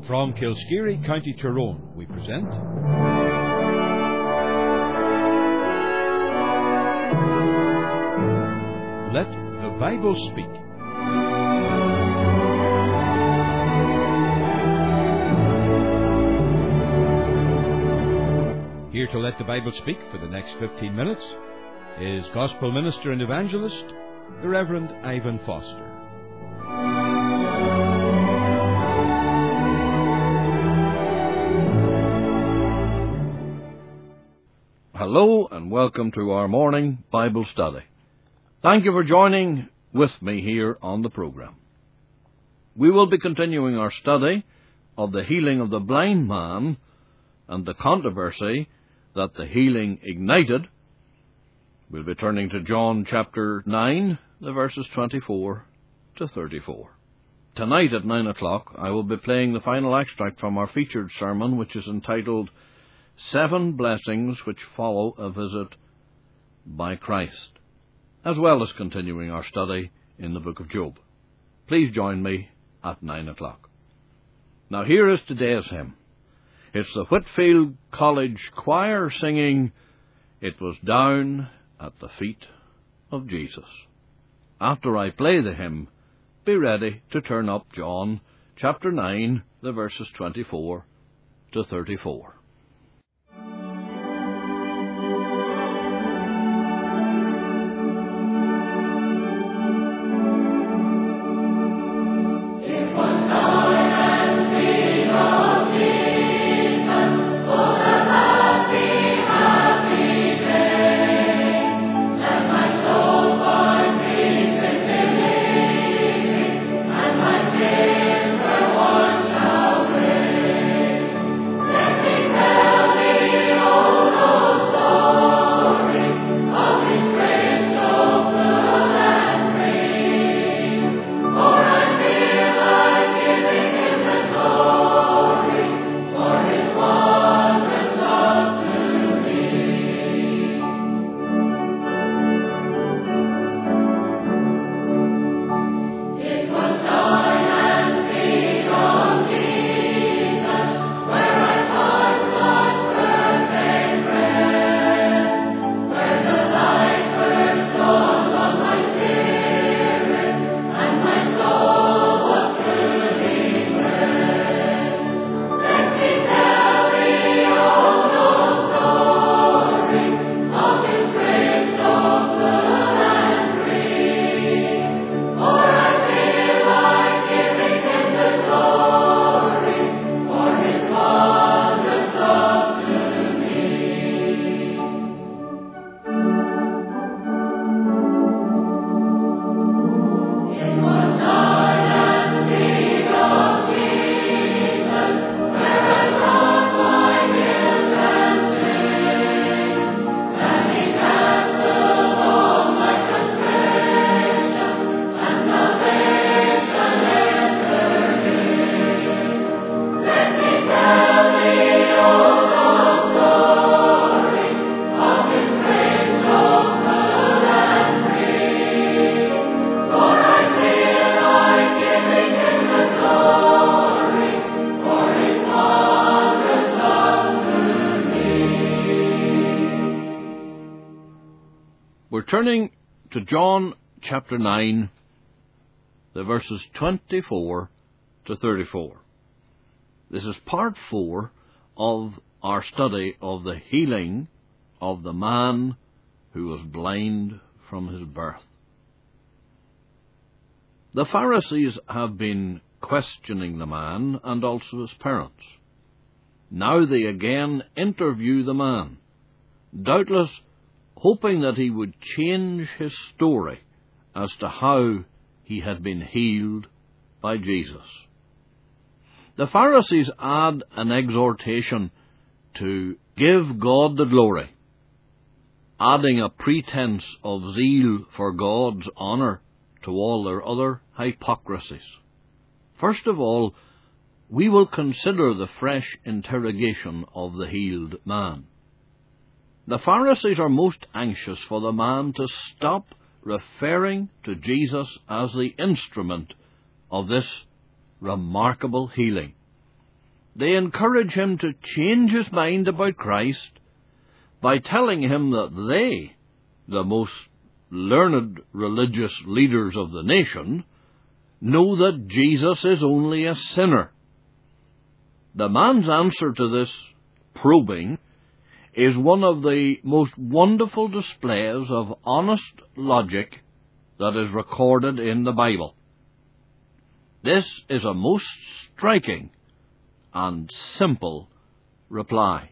From Kilskeary, County Tyrone, we present Let the Bible Speak. Here to let the Bible speak for the next 15 minutes is Gospel Minister and Evangelist, the Reverend Ivan Foster. Hello and welcome to our morning Bible study. Thank you for joining with me here on the program. We will be continuing our study of the healing of the blind man and the controversy that the healing ignited. We'll be turning to John chapter 9, the verses 24 to 34. Tonight at 9 o'clock I will be playing the final extract from our featured sermon, which is entitled 7 Blessings Which Follow a Visit by Christ, as well as continuing our study in the book of Job. Please join me at 9 o'clock. Now here is today's hymn. It's the Whitfield College Choir singing, "It Was Down at the Feet of Jesus." After I play the hymn, be ready to turn up John chapter 9, the verses 24 to 34. Turning to John chapter 9, the verses 24 to 34. This is part 4 of our study of the healing of the man who was blind from his birth. The Pharisees have been questioning the man and also his parents. Now they again interview the man, doubtless hoping that he would change his story as to how he had been healed by Jesus. The Pharisees add an exhortation to give God the glory, adding a pretense of zeal for God's honour to all their other hypocrisies. First of all, we will consider the fresh interrogation of the healed man. The Pharisees are most anxious for the man to stop referring to Jesus as the instrument of this remarkable healing. They encourage him to change his mind about Christ by telling him that they, the most learned religious leaders of the nation, know that Jesus is only a sinner. The man's answer to this probing is one of the most wonderful displays of honest logic that is recorded in the Bible. This is a most striking and simple reply.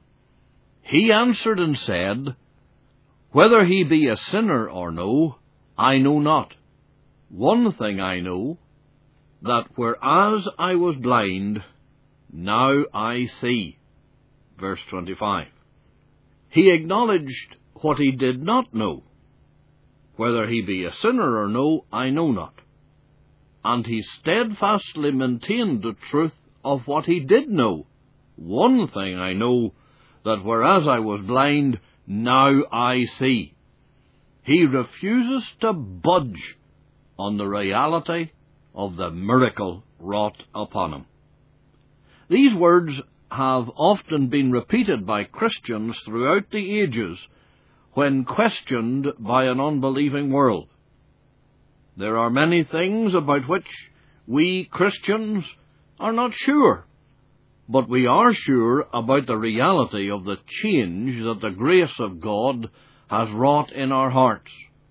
He answered and said, Whether he be a sinner or no, I know not. One thing I know, that whereas I was blind, now I see. Verse 25. He acknowledged what he did not know. Whether he be a sinner or no, I know not. And he steadfastly maintained the truth of what he did know. One thing I know, that whereas I was blind, now I see. He refuses to budge on the reality of the miracle wrought upon him. These words have often been repeated by Christians throughout the ages when questioned by an unbelieving world. There are many things about which we Christians are not sure, but we are sure about the reality of the change that the grace of God has wrought in our hearts.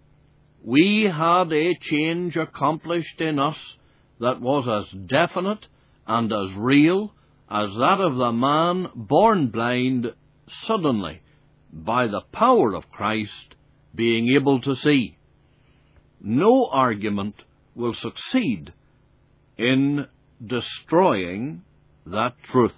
We had a change accomplished in us that was as definite and as real as that of the man born blind suddenly by the power of Christ being able to see. No argument will succeed in destroying that truth.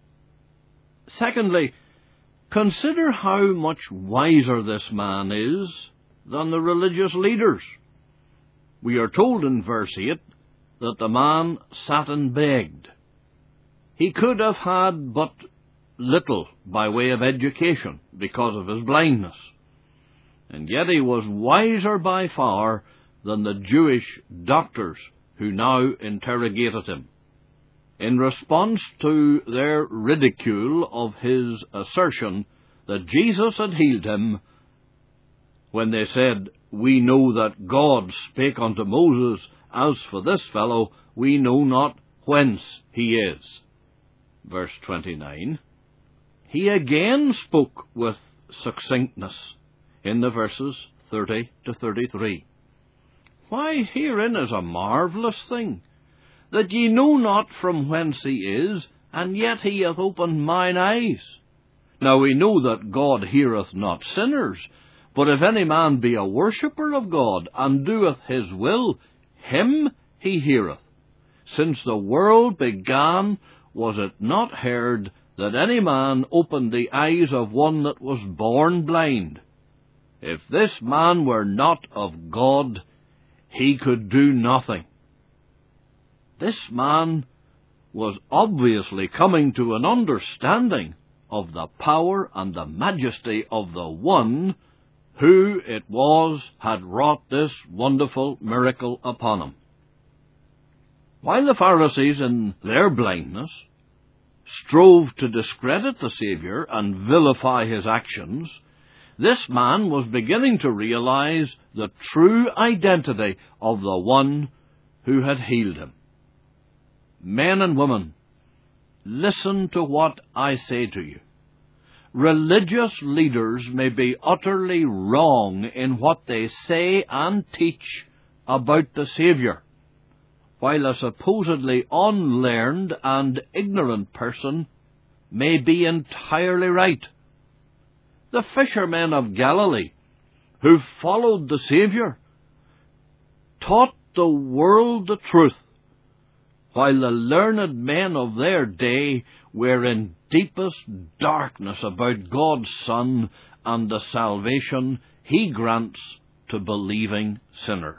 Secondly, consider how much wiser this man is than the religious leaders. We are told in verse 8 that the man sat and begged. He could have had but little by way of education because of his blindness, and yet he was wiser by far than the Jewish doctors who now interrogated him. In response to their ridicule of his assertion that Jesus had healed him, when they said, We know that God spake unto Moses, as for this fellow, we know not whence he is. Verse 29. He again spoke with succinctness in the verses 30 to 33. Why, herein is a marvellous thing, that ye know not from whence he is, and yet he hath opened mine eyes. Now we know that God heareth not sinners, but if any man be a worshipper of God, and doeth his will, him he heareth. Since the world began, was it not heard that any man opened the eyes of one that was born blind? If this man were not of God, he could do nothing. This man was obviously coming to an understanding of the power and the majesty of the one who it was had wrought this wonderful miracle upon him. While the Pharisees, in their blindness, strove to discredit the Saviour and vilify his actions, this man was beginning to realize the true identity of the one who had healed him. Men and women, listen to what I say to you. Religious leaders may be utterly wrong in what they say and teach about the Saviour, while a supposedly unlearned and ignorant person may be entirely right. The fishermen of Galilee, who followed the Saviour, taught the world the truth, while the learned men of their day were in deepest darkness about God's Son and the salvation he grants to believing sinners.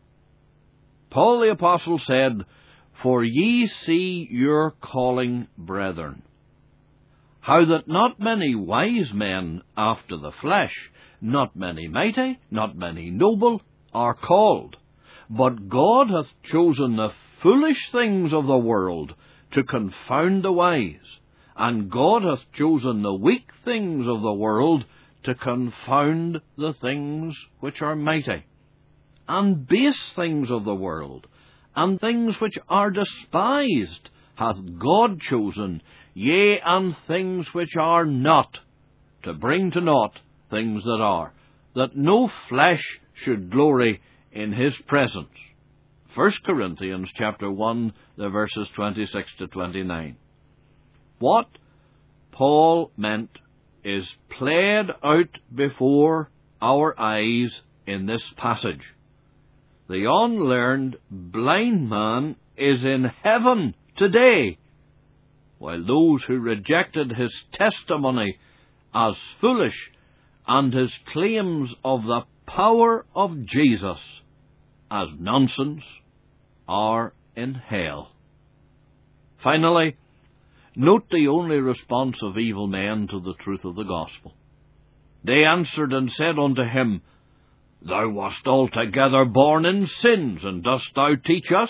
Paul the Apostle said, For ye see your calling, brethren, how that not many wise men after the flesh, not many mighty, not many noble, are called, but God hath chosen the foolish things of the world to confound the wise, and God hath chosen the weak things of the world to confound the things which are mighty, and base things of the world, and things which are despised, hath God chosen, yea, and things which are not, to bring to naught things that are, that no flesh should glory in his presence. 1 Corinthians chapter 1, the verses 26 to 29. What Paul meant is played out before our eyes in this passage. The unlearned blind man is in heaven today, while those who rejected his testimony as foolish and his claims of the power of Jesus as nonsense are in hell. Finally, note the only response of evil men to the truth of the gospel. They answered and said unto him, Thou wast altogether born in sins, and dost thou teach us?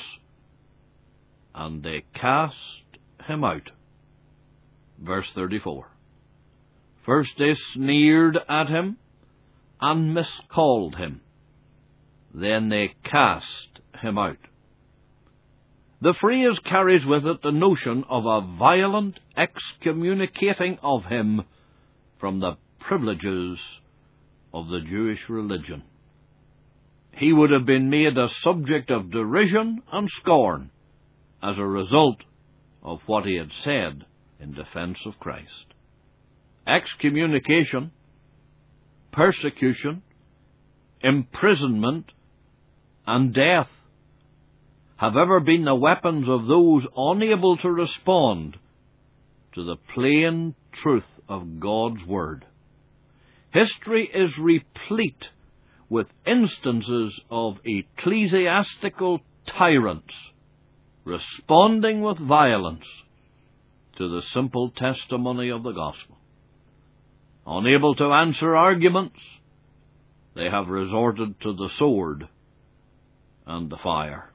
And they cast him out. Verse 34. First they sneered at him, and miscalled him. Then they cast him out. The phrase carries with it the notion of a violent excommunicating of him from the privileges of the Jewish religion. He would have been made a subject of derision and scorn as a result of what he had said in defense of Christ. Excommunication, persecution, imprisonment, and death have ever been the weapons of those unable to respond to the plain truth of God's Word. History is replete with instances of ecclesiastical tyrants responding with violence to the simple testimony of the gospel. Unable to answer arguments, they have resorted to the sword and the fire.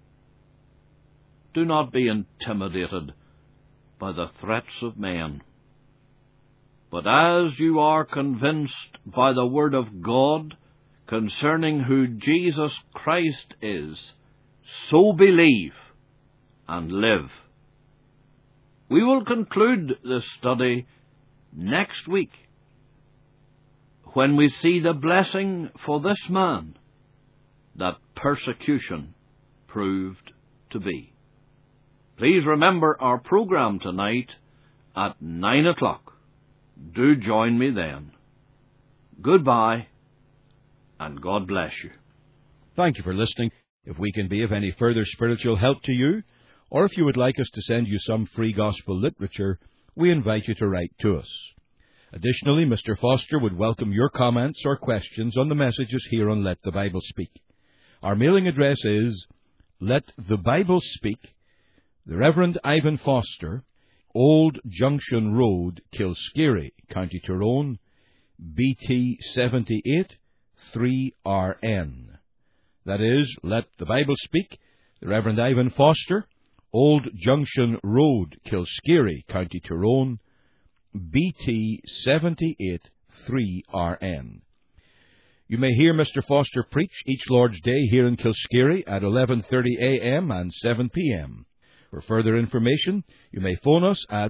Do not be intimidated by the threats of men, but as you are convinced by the Word of God concerning who Jesus Christ is, so believe and live. We will conclude this study next week, when we see the blessing for this man that persecution proved to be. Please remember our program tonight at 9 o'clock. Do join me then. Goodbye, and God bless you. Thank you for listening. If we can be of any further spiritual help to you, or if you would like us to send you some free gospel literature, we invite you to write to us. Additionally, Mr. Foster would welcome your comments or questions on the messages here on Let the Bible Speak. Our mailing address is Let the Bible Speak, the Reverend Ivan Foster, Old Junction Road, Kilskeary, County Tyrone, BT 78 3RN. That is, Let the Bible Speak, the Reverend Ivan Foster, Old Junction Road, Kilskeary, County Tyrone, BT 78 3RN. You may hear Mr. Foster preach each Lord's Day here in Kilskeary at 11:30 a.m. and 7 p.m. For further information, you may phone us at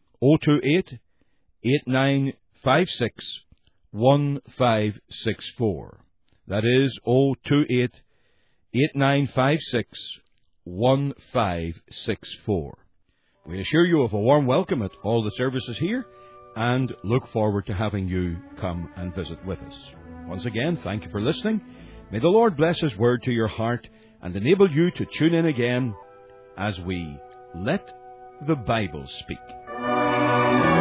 028-8956-1564. That is 028-8956-1564. We assure you of a warm welcome at all the services here and look forward to having you come and visit with us. Once again, thank you for listening. May the Lord bless His Word to your heart and enable you to tune in again as we Let the Bible Speak.